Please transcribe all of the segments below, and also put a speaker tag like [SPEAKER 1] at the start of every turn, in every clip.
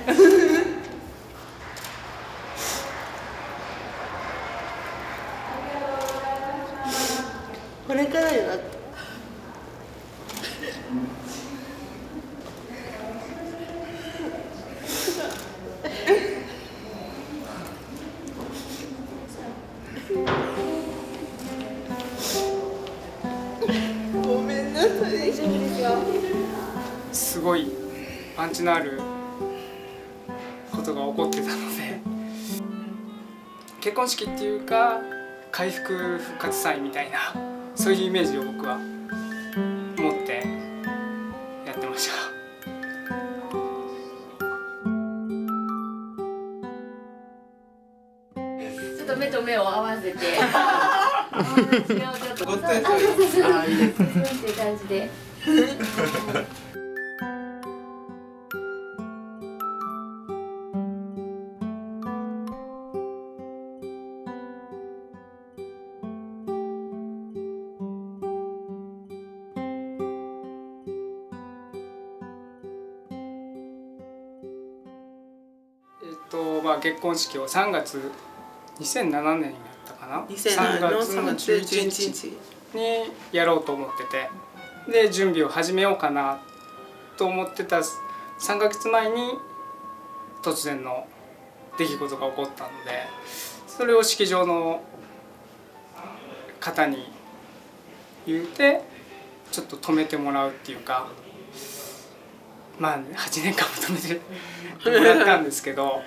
[SPEAKER 1] これからよ。ごめんなさい。大丈夫ですよ。
[SPEAKER 2] すごいパンチのあることが起こってたので、結婚式っていうか回復復活祭みたいな、そういうイメージを僕は持ってやってました。
[SPEAKER 3] ちょっと目と目を合わせてごっついっていう感じで。
[SPEAKER 2] 結婚式を3月2007年にやったかな、
[SPEAKER 1] 2007年の3月11日
[SPEAKER 2] にやろうと思ってて、で準備を始めようかなと思ってた3ヶ月前に突然の出来事が起こったので、それを式場の方に言うてちょっと止めてもらうっていうか、まあ8年間も止めてもらったんですけど。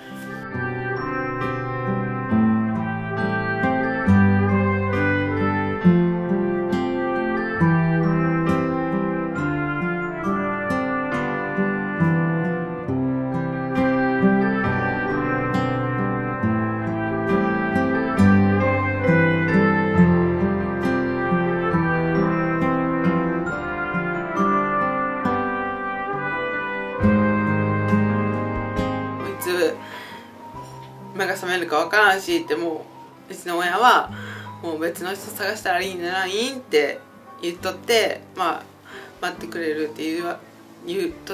[SPEAKER 1] 目が覚めるか分からんしって、もううちの親はもう別の人探したらいいんじゃないんって言っとって、まあ待ってくれるって言っとって、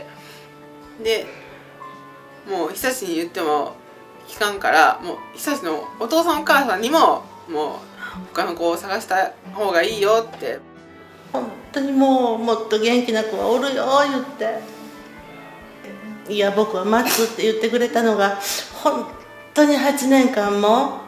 [SPEAKER 1] でもう久しに言っても聞かんから、もう久しのお父さんお母さんにももう他の子を探した方がいいよって、本当にもっと元気な子はおるよ言って、いや僕は待つって言ってくれたのが本当に8年間も本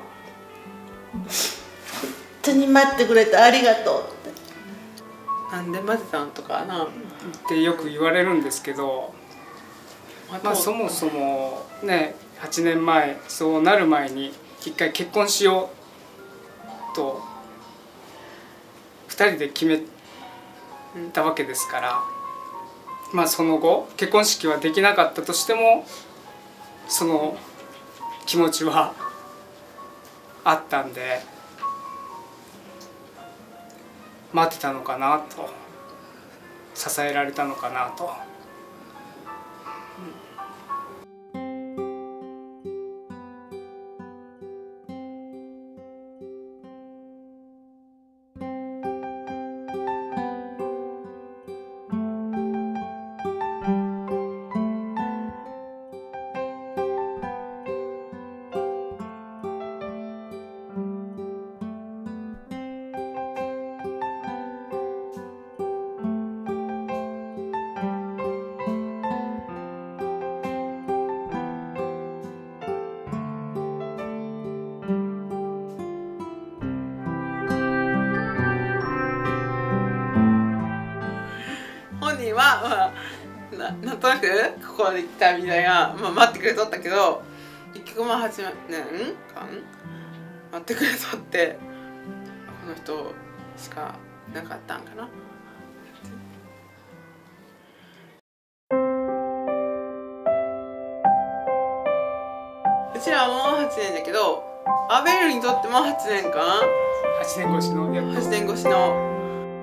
[SPEAKER 1] 当に待ってくれてありがとうって。なんで待ってたんとかな
[SPEAKER 2] ってよく言われるんですけど、そもそもね8年前そうなる前に一回結婚しようと2人で決めたわけですから、その後結婚式はできなかったとしてもその気持ちはあったんで、待ってたのかなと、支えられたのかなと。
[SPEAKER 1] 本人は、なんとなくここで来たみたいな、待ってくれとったけど、結局8年間待ってくれとって、この人しかなかったんかな。うちらも8年だけど、アベルにとっても8年間、
[SPEAKER 2] 8年越しの
[SPEAKER 1] 8年越しの。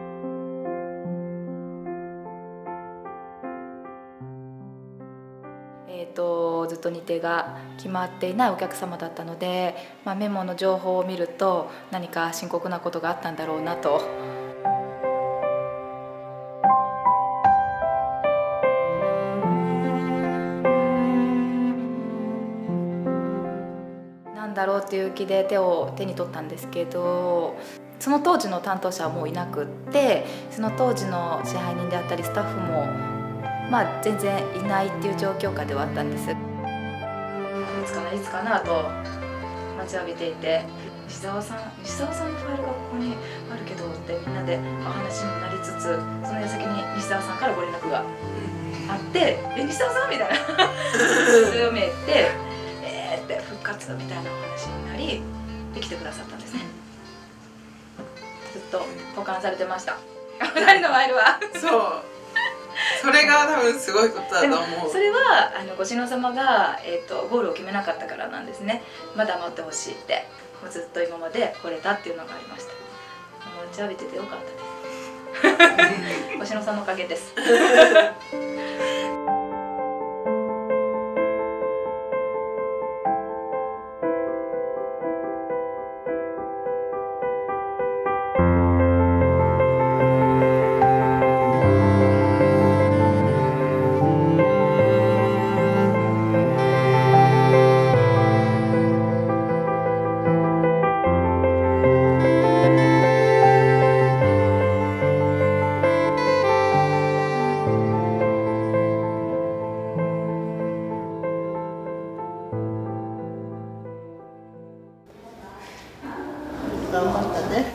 [SPEAKER 3] ずっと日程が決まっていないお客様だったので、メモの情報を見ると何か深刻なことがあったんだろうなと。 ろうっていう気で手に取ったんですけど、その当時の担当者はもういなくって、その当時の支配人であったりスタッフも全然いないっていう状況下ではあったんです。いつかなと待ちわびていて、西澤さんのファイルがここにあるけどってみんなで話になりつつ、その矢先に西澤さんからご連絡があって「西澤さん?」みたいな強めてって復活みたいなお話になりできてくださったんですね。ずっと保管されてました、2人のファイルは。
[SPEAKER 1] そうそれが多分すごいことだと思う。
[SPEAKER 3] それはご首脳様が、ゴールを決めなかったからなんですね。まだ待ってほしいって、もうずっと今まで来れたっていうのがありました。待ちわびててよかったです。ご首脳さんのおかげです。
[SPEAKER 1] 頑張ったね。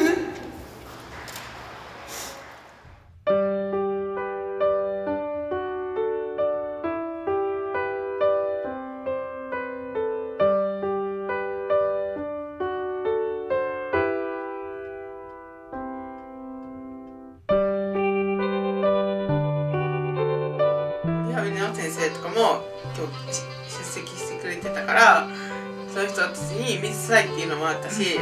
[SPEAKER 1] リハビリの先生とかも今日出席してくれてたから、そういう人たちに見せたいっていうのもあったし。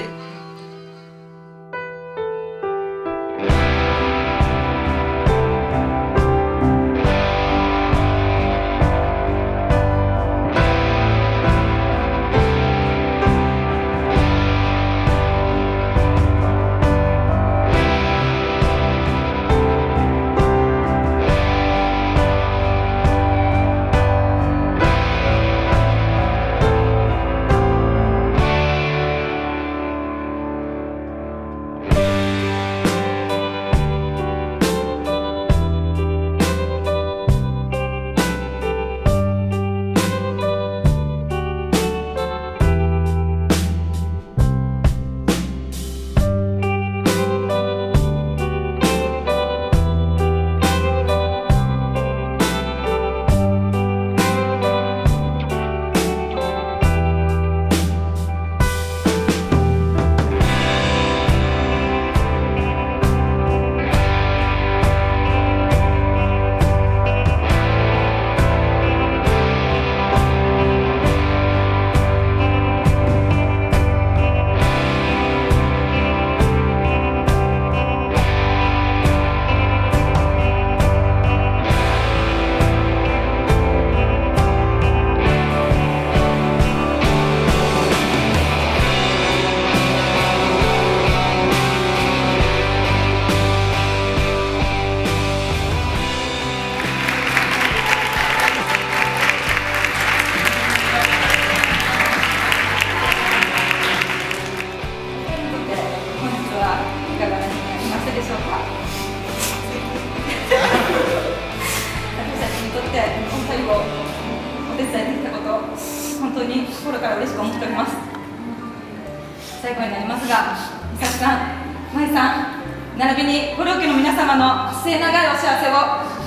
[SPEAKER 3] 本当に心から嬉しく思っております。最後になりますが、美咲さん、舞さん、並びにご両家の皆様の末永いお幸せを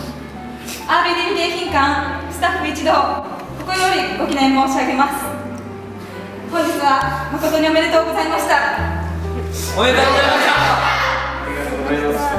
[SPEAKER 3] RBD 迎賓館スタッフ一同心よりご記念申し上げます。本日は誠におめでとうございました。
[SPEAKER 4] おめでとうございました。ありがとうございます。